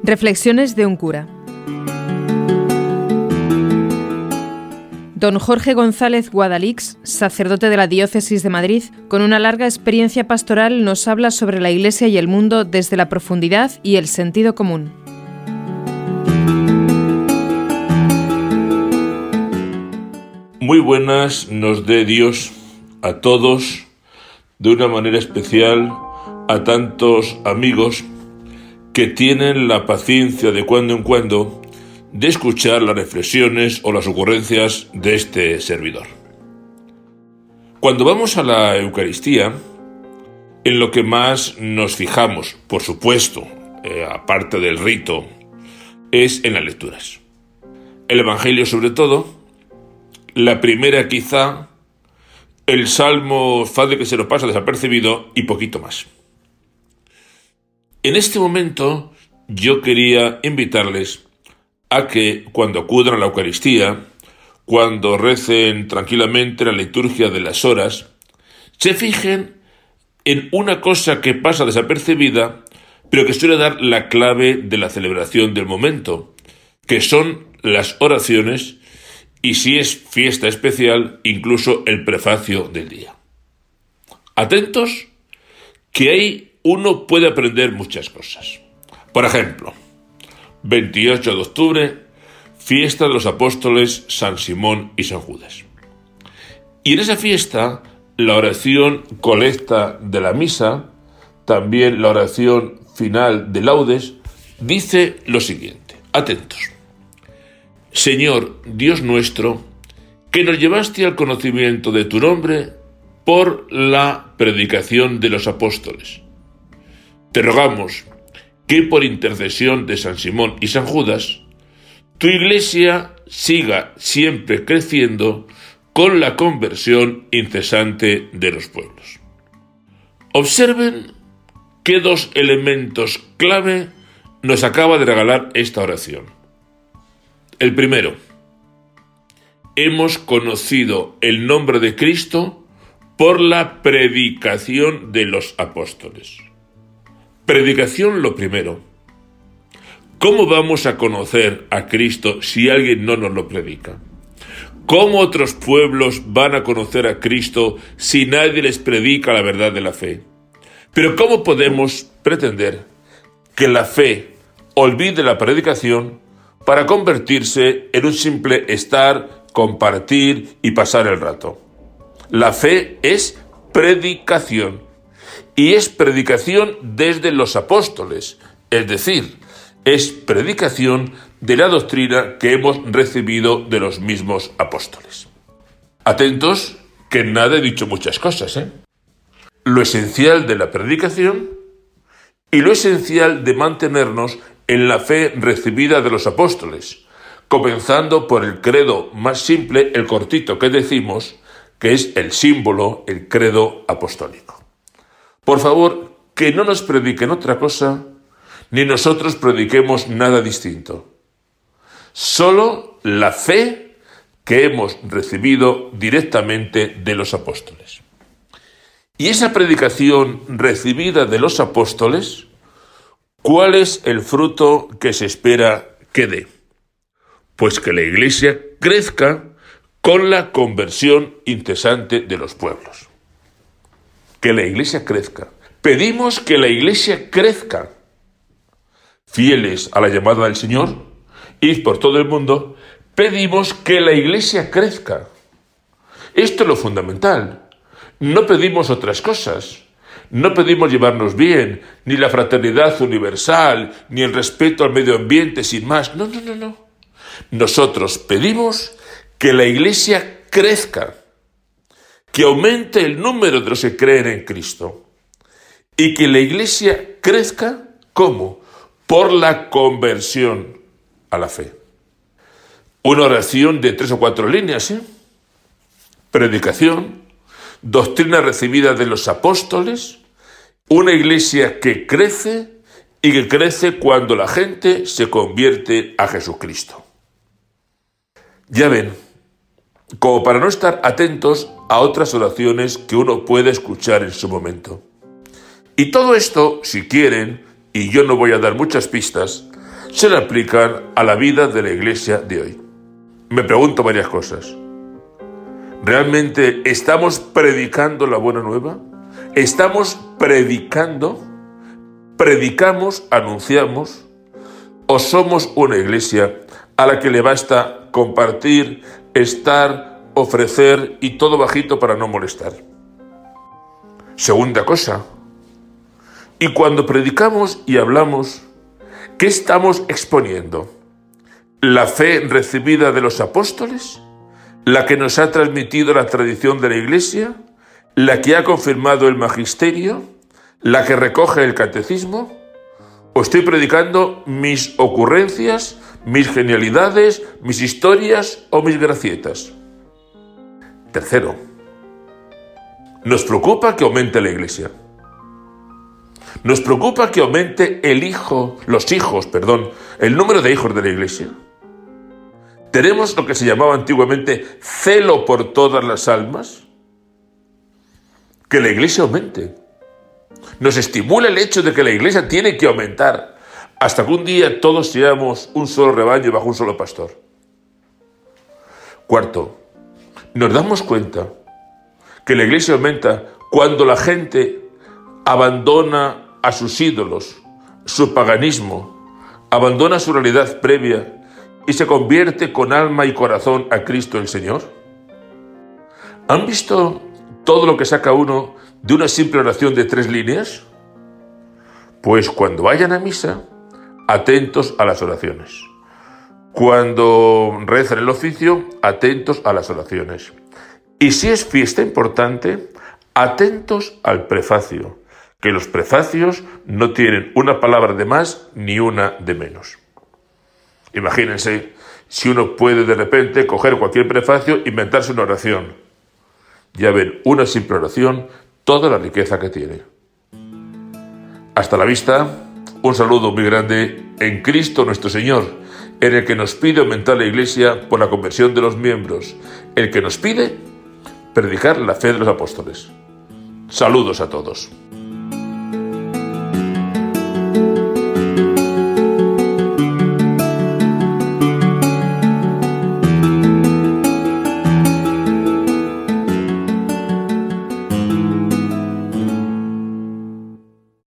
Reflexiones de un cura. Don Jorge González Guadalix, sacerdote de la Diócesis de Madrid, con una larga experiencia pastoral, nos habla sobre la Iglesia y el mundo desde la profundidad y el sentido común. Muy buenas nos dé Dios a todos, de una manera especial a tantos amigos que tienen la paciencia de cuando en cuando de escuchar las reflexiones o las ocurrencias de este servidor. Cuando vamos a la Eucaristía, en lo que más nos fijamos, por supuesto, aparte del rito, es en las lecturas. El Evangelio sobre todo, la primera quizá, el Salmo fácil que se nos pasa desapercibido y poquito más. En este momento yo quería invitarles a que cuando acudan a la Eucaristía, cuando recen tranquilamente la liturgia de las horas, se fijen en una cosa que pasa desapercibida, pero que suele dar la clave de la celebración del momento, que son las oraciones y, si es fiesta especial, incluso el prefacio del día. Atentos, que ahí uno puede aprender muchas cosas. Por ejemplo, 28 de octubre, fiesta de los apóstoles San Simón y San Judas. Y en esa fiesta, la oración colecta de la misa, también la oración final de laudes, dice lo siguiente. Atentos. Señor, Dios nuestro, que nos llevaste al conocimiento de tu nombre por la predicación de los apóstoles. Te rogamos que por intercesión de San Simón y San Judas, tu Iglesia siga siempre creciendo con la conversión incesante de los pueblos. Observen qué dos elementos clave nos acaba de regalar esta oración. El primero, hemos conocido el nombre de Cristo por la predicación de los apóstoles. Predicación lo primero. ¿Cómo vamos a conocer a Cristo si alguien no nos lo predica? ¿Cómo otros pueblos van a conocer a Cristo si nadie les predica la verdad de la fe? Pero ¿cómo podemos pretender que la fe olvide la predicación para convertirse en un simple estar, compartir y pasar el rato? La fe es predicación. Y es predicación desde los apóstoles, es decir, es predicación de la doctrina que hemos recibido de los mismos apóstoles. Atentos, que nada he dicho muchas cosas, Lo esencial de la predicación y lo esencial de mantenernos en la fe recibida de los apóstoles, comenzando por el credo más simple, el cortito que decimos, que es el símbolo, el credo apostólico. Por favor, que no nos prediquen otra cosa, ni nosotros prediquemos nada distinto. Solo la fe que hemos recibido directamente de los apóstoles. Y esa predicación recibida de los apóstoles, ¿cuál es el fruto que se espera que dé? Pues que la Iglesia crezca con la conversión incesante de los pueblos. Que la Iglesia crezca. Pedimos que la Iglesia crezca. Fieles a la llamada del Señor, id por todo el mundo, pedimos que la Iglesia crezca. Esto es lo fundamental. No pedimos otras cosas. No pedimos llevarnos bien, ni la fraternidad universal, ni el respeto al medio ambiente sin más. No. Nosotros pedimos que la Iglesia crezca, que aumente el número de los que creen en Cristo y que la Iglesia crezca, ¿cómo? Por la conversión a la fe. Una oración de 3 o 4 líneas, Predicación, doctrina recibida de los apóstoles, una Iglesia que crece y que crece cuando la gente se convierte a Jesucristo. Ya ven, como para no estar atentos a otras oraciones que uno puede escuchar en su momento. Y todo esto, si quieren, y yo no voy a dar muchas pistas, se le aplican a la vida de la Iglesia de hoy. Me pregunto varias cosas. ¿Realmente estamos predicando la buena nueva? ¿Estamos predicando? ¿Predicamos, anunciamos? ¿O somos una iglesia a la que le basta compartir, estar, ofrecer y todo bajito para no molestar? Segunda cosa. Y cuando predicamos y hablamos, ¿qué estamos exponiendo? ¿La fe recibida de los apóstoles? ¿La que nos ha transmitido la tradición de la Iglesia? ¿La que ha confirmado el magisterio? ¿La que recoge el catecismo? ¿O estoy predicando mis ocurrencias, mis genialidades, mis historias o mis gracietas? Tercero, nos preocupa que aumente la Iglesia. Nos preocupa que aumente el número de hijos de la Iglesia. ¿Tenemos lo que se llamaba antiguamente celo por todas las almas? Que la Iglesia aumente. Nos estimula el hecho de que la Iglesia tiene que aumentar hasta que un día todos seamos un solo rebaño bajo un solo pastor. Cuarto, nos damos cuenta que la Iglesia aumenta cuando la gente abandona a sus ídolos, su paganismo, abandona su realidad previa y se convierte con alma y corazón a Cristo el Señor. ¿Han visto todo lo que saca uno de una simple oración de 3 líneas? Pues cuando vayan a misa, atentos a las oraciones. Cuando recen el oficio, atentos a las oraciones. Y si es fiesta importante, atentos al prefacio, que los prefacios no tienen una palabra de más ni una de menos. Imagínense si uno puede de repente coger cualquier prefacio e inventarse una oración. Ya ven, una simple oración, toda la riqueza que tiene. Hasta la vista, un saludo muy grande en Cristo nuestro Señor, en el que nos pide aumentar la Iglesia por la conversión de los miembros, el que nos pide predicar la fe de los apóstoles. Saludos a todos.